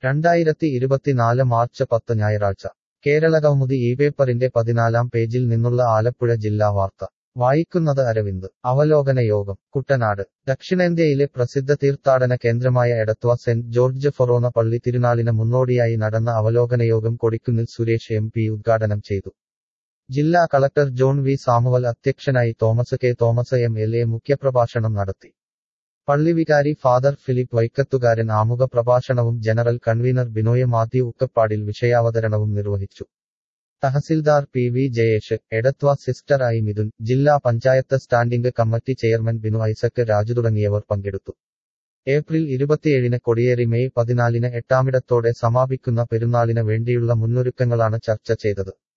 2024 March 10 ഞായറാഴ്ച കേരളകൗമുദി ഇപേപ്പറിന്റെ 14-ാം പേജിൽ നിന്നുള്ള ആലപ്പുഴ ജില്ലാ വാർത്ത വായിക്കുന്നത് അരവിന്ദ്. അവലോകന യോഗം കുട്ടനാട്. ദക്ഷിണേന്ത്യയിലെ പ്രസിദ്ധ തീർത്ഥാടന കേന്ദ്രമായ എടത്വ സെന്റ് ജോർജ് ഫൊറോന പള്ളി തിരുനാളിന് മുന്നോടിയായി നടന്ന അവലോകനയോഗം കൊടിക്കുന്നിൽ സുരേഷ് എം പി ഉദ്ഘാടനം ചെയ്തു. ജില്ലാ കളക്ടർ ജോൺ വി സാമുവൽ അധ്യക്ഷനായി. തോമസ് കെ തോമസ് MLA മുഖ്യപ്രഭാഷണം നടത്തി. പള്ളിവികാരി ഫാദർ ഫിലിപ്പ് വൈക്കത്തുകാരൻ ആമുഖ പ്രഭാഷണവും ജനറൽ കൺവീനർ ബിനോയ് മാത്യു ഉക്കപ്പാടിൽ വിഷയാവതരണവും നിർവഹിച്ചു. തഹസിൽദാർ PV Jayesh, Edathua sister I Mithun, ജില്ലാ panchayat standing committee chairman Binu Isaac Raju തുടങ്ങിയവർ പങ്കെടുത്തു. ഏപ്രിൽ 27-ന് കൊടിയേറി മെയ് 14-ന് എട്ടാമിടത്തോടെ സമാപിക്കുന്ന പെരുന്നാളിന് വേണ്ടിയുള്ള മുന്നൊരുക്കങ്ങളാണ് ചർച്ച ചെയ്തത്.